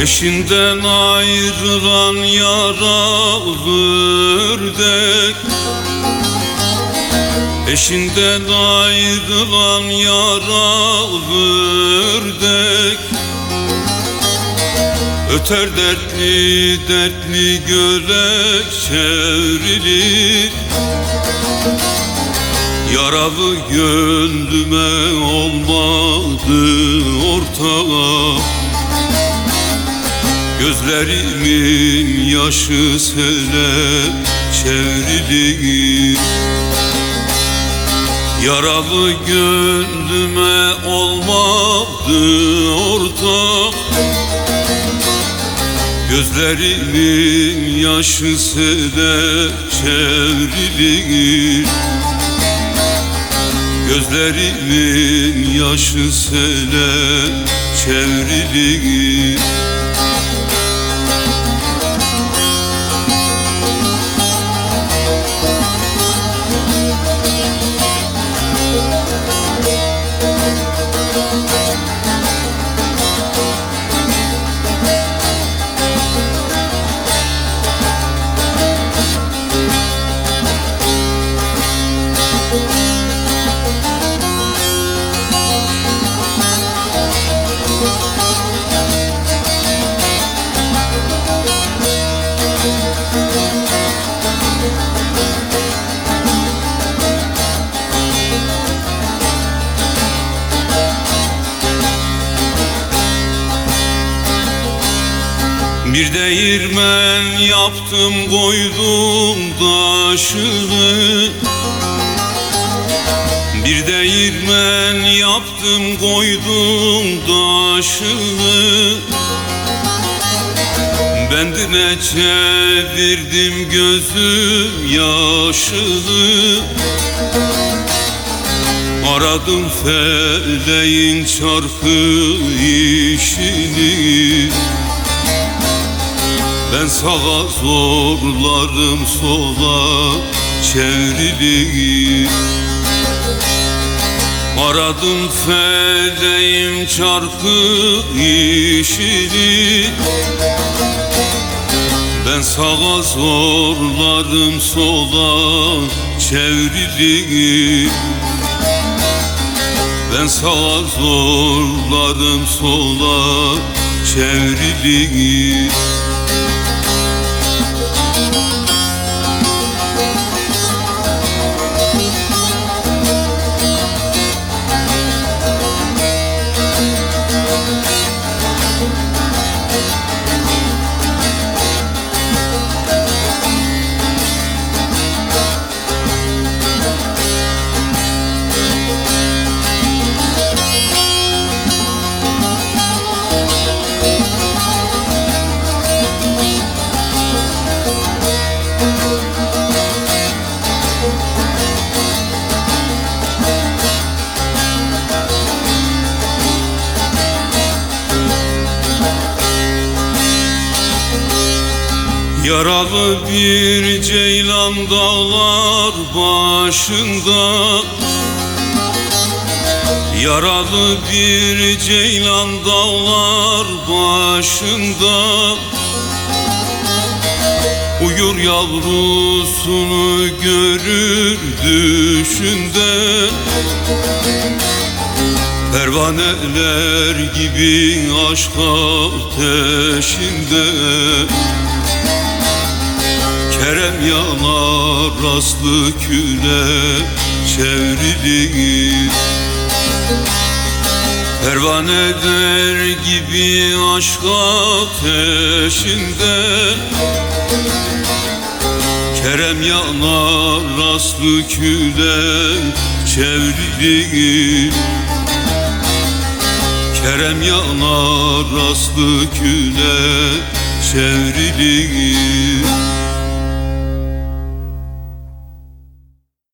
Eşinden ayrılan yaralı ördek, eşinden ayrılan yaralı ördek, öter dertli dertli göle çevrilir. Yaralı gönlüme olmadı ortak, gözlerimin yaşı sele çevrilir. Yaralı gönlüme olmadı ortak, gözlerimin yaşı sele çevrilir. Gözlerimin yaşı sele çevrilir. Bir değirmen yaptım koydum taşını, bir değirmen yaptım koydum taşını. Bendine çevirdim gözüm yaşını, aradım feleğin çarkı işini. Ben sağa zorlarım sola çevrilir. Aradım feleğim çarkı işini. Ben sağa zorlarım sola çevrilir. Ben sağa zorlarım sola çevrilir. Yaralı bir ceylan dağlar başında, yaralı bir ceylan dağlar başında. Uyur yavrusunu görür düşünde, pervaneler gibi aşk ateşinde. Kerem yanar rastlı küle çevrilir. Pervaneler gibi aşk ateşinde, Kerem yanar rastlı küle çevrilir. Kerem yanar rastlı küle çevrilir.